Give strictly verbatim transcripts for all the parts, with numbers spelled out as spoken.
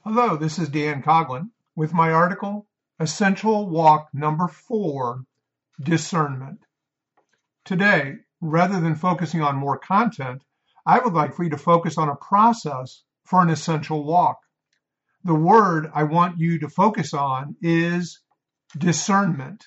Hello, this is Dan Coughlin with my article, Essential Walk Number Four, Discernment. Today, rather than focusing on more content, I would like for you to focus on a process for an essential walk. The word I want you to focus on is discernment.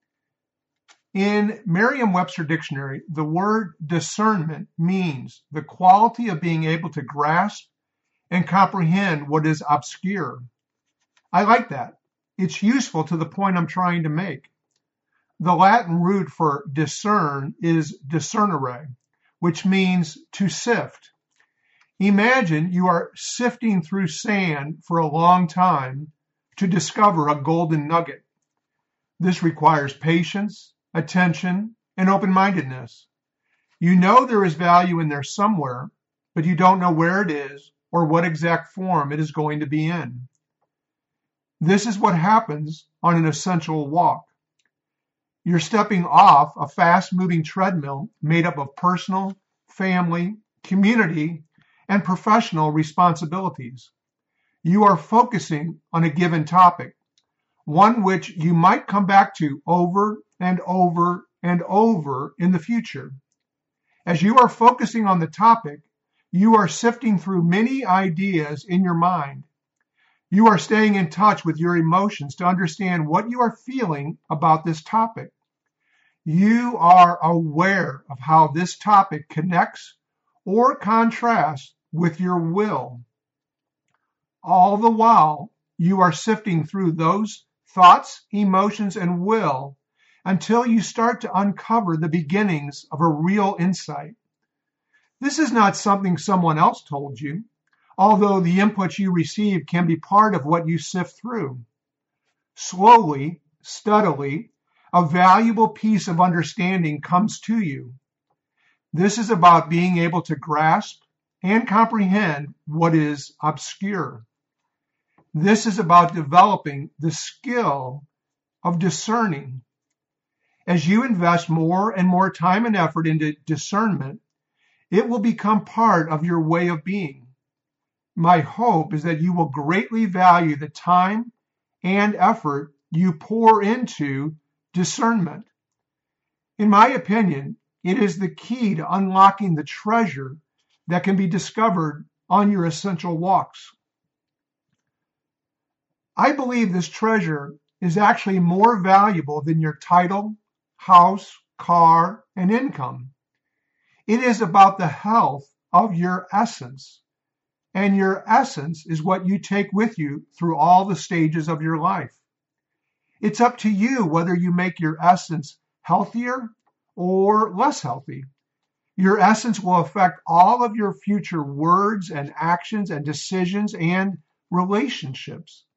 In Merriam-Webster Dictionary, the word discernment means the quality of being able to grasp and comprehend what is obscure. I like that. It's useful to the point I'm trying to make. The Latin root for discern is discernere, which means to sift. Imagine you are sifting through sand for a long time to discover a golden nugget. This requires patience, attention, and open-mindedness. You know there is value in there somewhere, but you don't know where it is or what exact form it is going to be in. This is what happens on an essential walk. You're stepping off a fast-moving treadmill made up of personal, family, community, and professional responsibilities. You are focusing on a given topic, one which you might come back to over and over and over in the future. As you are focusing on the topic, you are sifting through many ideas in your mind. You are staying in touch with your emotions to understand what you are feeling about this topic. You are aware of how this topic connects or contrasts with your will. All the while, you are sifting through those thoughts, emotions, and will until you start to uncover the beginnings of a real insight. This is not something someone else told you, although the input you receive can be part of what you sift through. Slowly, steadily, a valuable piece of understanding comes to you. This is about being able to grasp and comprehend what is obscure. This is about developing the skill of discerning. As you invest more and more time and effort into discernment, it will become part of your way of being. My hope is that you will greatly value the time and effort you pour into discernment. In my opinion, it is the key to unlocking the treasure that can be discovered on your essential walks. I believe this treasure is actually more valuable than your title, house, car, and income. It is about the health of your essence, and your essence is what you take with you through all the stages of your life. It's up to you whether you make your essence healthier or less healthy. Your essence will affect all of your future words and actions and decisions and relationships.